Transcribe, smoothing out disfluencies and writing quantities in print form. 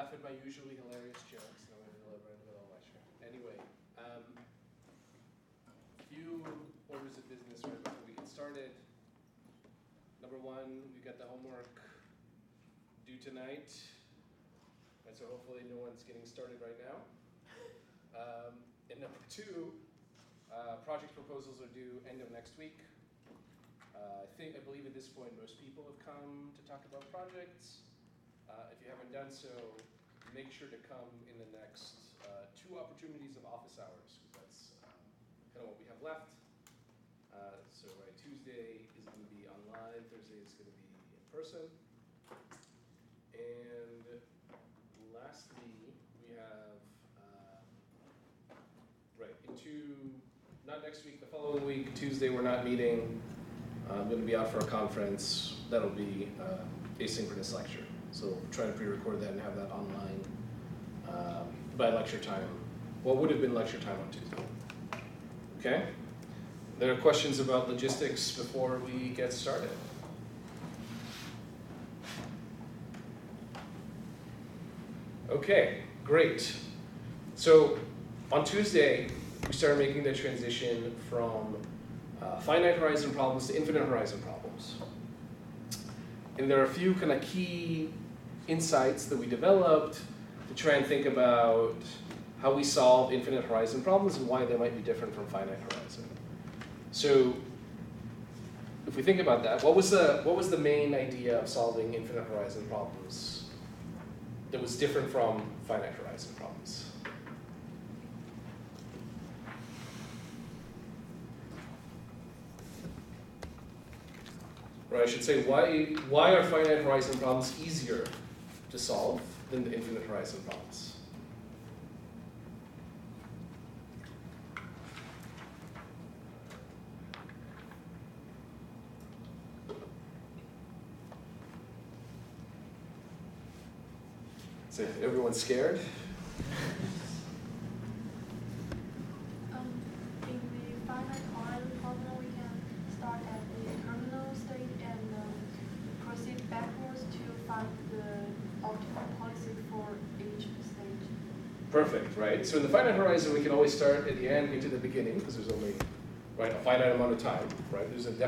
laugh at my usually hilarious jokes, and I'm going to deliver in the middle of the lecture. Anyway, few orders of business right before we get started. Number one, we got the homework due tonight, and so hopefully no one's getting started right now. And number two, project proposals are due end of next week. I believe at this point most people have come to talk about projects. If you haven't done so, make sure to come in the next 2 opportunities of office hours, because that's kind of what we have left. So Tuesday is going to be online, Thursday is going to be in person. And lastly, we have, not next week, the following week, Tuesday we're not meeting. I'm going to be out for a conference. That'll be asynchronous lecture. So try to pre-record that and have that online by lecture time. What would have been lecture time on Tuesday? Okay? There are questions about logistics before we get started. Okay, great. So on Tuesday, we started making the transition from finite horizon problems to infinite horizon problems. And there are a few kind of key insights that we developed to try and think about how we solve infinite horizon problems and why they might be different from finite horizon. So if we think about that, what was the main idea of solving infinite horizon problems that was different from finite horizon problems? Or I should say, why are finite horizon problems easier to solve than the infinite horizon problems? So everyone's scared? In the finite horizon problem, we can start at the terminal state and proceed backwards to find the optimal policy for each stage. Perfect, right? So in the finite horizon, we can always start at the end, get to the beginning, because there's only a finite amount of time, right? There's a